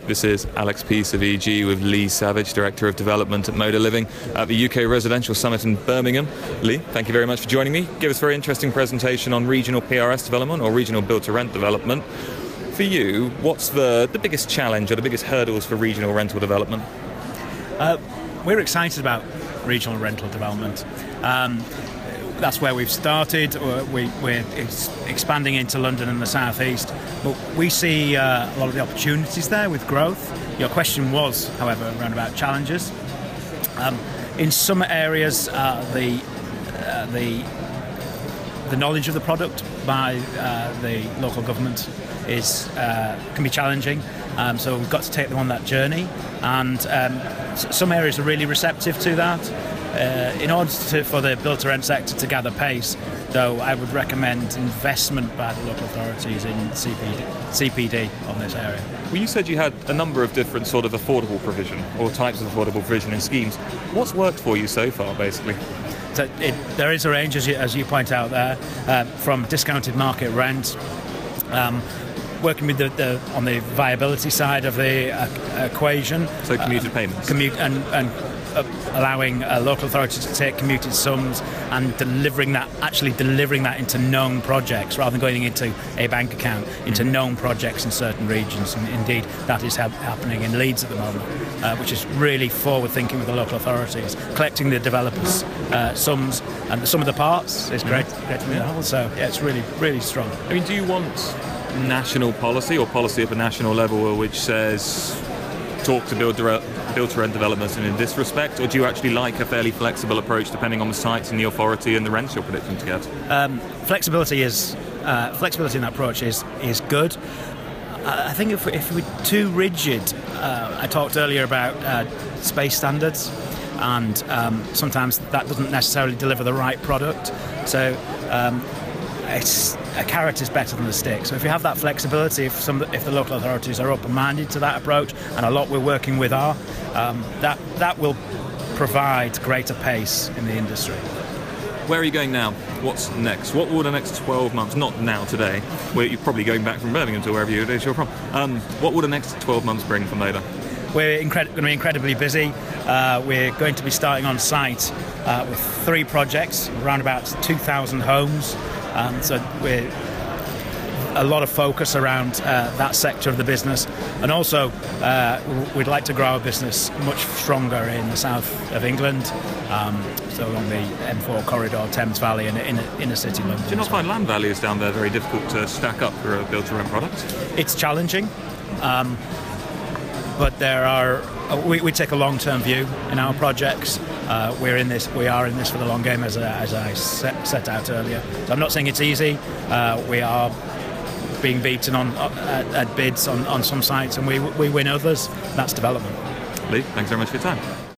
This is Alex Peace of EG with Lee Savage, Director of Development at Moda Living at the UK Residential Summit in Birmingham. Lee, thank you very much for joining me. Give us a very interesting presentation on regional PRS development or regional build-to-rent development. For you, what's the biggest challenge or the biggest hurdles for regional rental development? We're excited about regional rental development. That's where we've started. We're expanding into London and the South East, but we see a lot of the opportunities there with growth. Your question was, however, around about challenges. In some areas, the knowledge of the product by the local government can be challenging. So we've got to take them on that journey, and some areas are really receptive to that. In order for the build-to-rent sector to gather pace, though, I would recommend investment by the local authorities in CPD on this area. Well, you said you had a number of different sort of affordable provision or types of affordable provision in schemes. What's worked for you so far, basically? So there is a range, as you point out there, from discounted market rent, working with on the viability side of the equation. So commuted payments. And allowing local authorities to take commuted sums and delivering that into known projects rather than going into a bank account, into known projects in certain regions. And indeed, that is happening in Leeds at the moment, which is really forward thinking with the local authorities, collecting the developers' sums and the sum of the parts is great. So yeah, it's really, really strong. I mean, do you want national policy or policy at the national level which says talk to build-to-rent developments in this respect, or do you actually like a fairly flexible approach depending on the sites and the authority and the rents you're predicting to get? Flexibility in that approach is good. I think if we're too rigid, I talked earlier about space standards, and sometimes that doesn't necessarily deliver the right product. So a carrot is better than a stick. So if you have that flexibility, if the local authorities are open-minded to that approach, and a lot we're working with are, that will provide greater pace in the industry. Where are you going now? What's next? What will the next 12 months, not now today, where you're probably going back from Birmingham to wherever it is you're from, what will the next 12 months bring for Moda? We're going to be incredibly busy. We're going to be starting on site with 3 projects, around about 2,000 homes. So we're a lot of focus around that sector of the business, and also we'd like to grow our business much stronger in the south of England, so along the M4 corridor, Thames Valley, and inner city London. Do you not find land values down there very difficult to stack up for a build-to-rent product? It's challenging, but there are. We take a long-term view in our projects. We are in this for the long game, as I set out earlier. So I'm not saying it's easy. We are being beaten at bids on some sites, and we win others. That's development. Lee, thanks very much for your time.